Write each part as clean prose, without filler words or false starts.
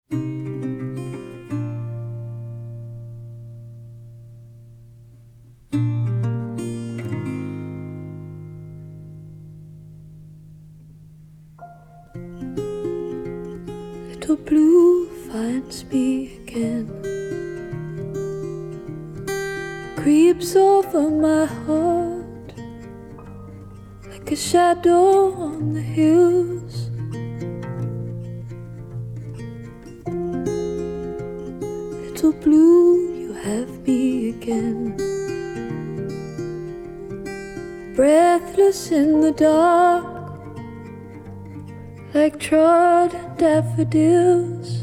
Little blue finds me again, creeps over my heart like a shadow on the hills. Little blue, you have me again, breathless in the dark, like trodden daffodils.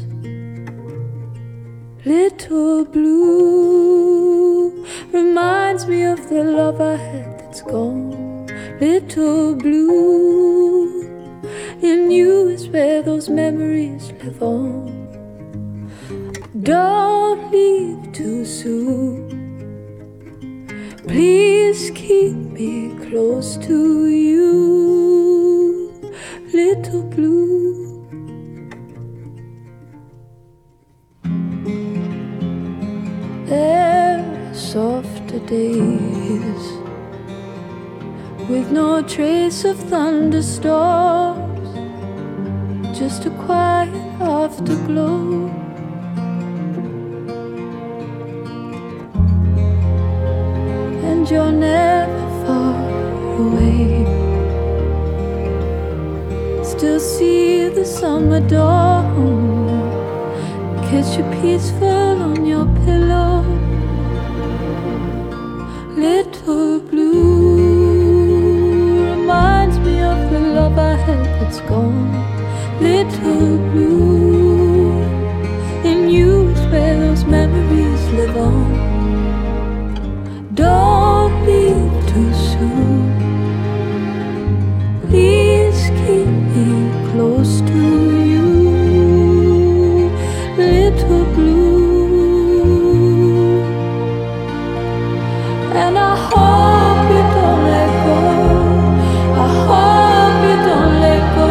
Little blue reminds me of the love I had that's gone. Little blue, in you is where those memories live on. Don't leave too soon, please keep me close to you. Little blue, there are softer days with no trace of thunderstorms, just a quiet afterglow. And you're never far away, still see the summer dawn, kiss you peaceful on your pillow. Little blue reminds me of the love I had that's gone. Little blue, in you is where those memories live on. Don't leave too soon, please keep me close to you. Little blue, and I hope you don't let go. I hope you don't let go.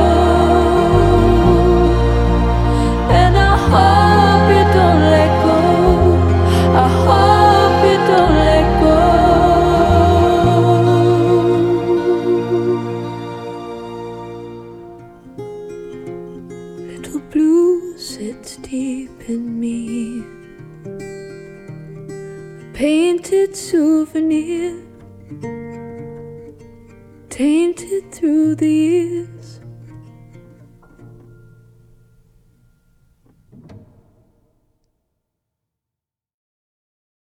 And I hope you don't let go. I hope you don't let go. Little blue sits deep in me, a painted souvenir, tainted through the years.